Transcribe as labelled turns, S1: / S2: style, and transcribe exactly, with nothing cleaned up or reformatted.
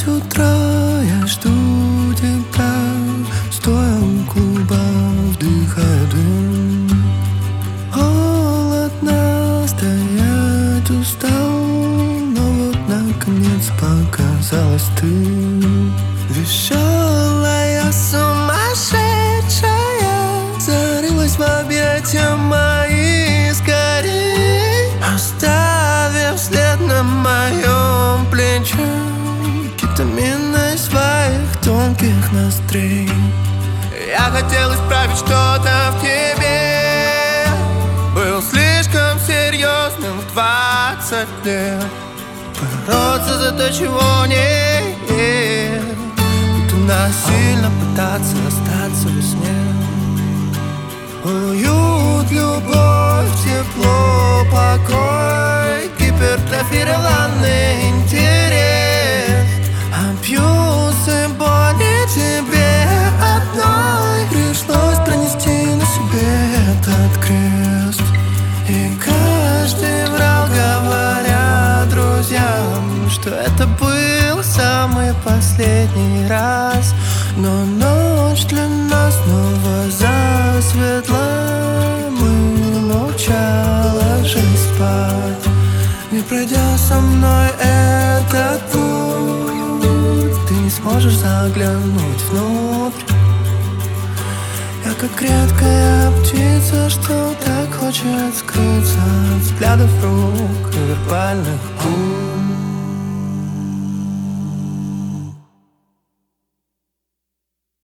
S1: С утра я жду тебя, стоя у клуба, вдыхая дым. Холодно, стоять устал, но вот наконец показалась ты. Веселая, сумасшедшая, зарылась в объятия мои скорей, оставив след на моем плече кетаминой своих тонких ноздрей. Я хотел исправить что-то в тебе, был слишком серьезным в двадцать лет, бороться за то, чего нет, будто насильно пытаться остаться во сне. Уют, любовь, тепло, покой, гипертрофированный интерес, абьюз и боли тебе одной. Пришлось пронести на себе этот крест, и каждый врал, говоря друзьям, что это был самый последний раз. Но ночь для нас снова засветла, мы молча ложились спать. Не пройдя со мной этот путь, ты не сможешь заглянуть внутрь. Я как редкая птица, что так хочет скрыться от взглядов рук и вербальных губ.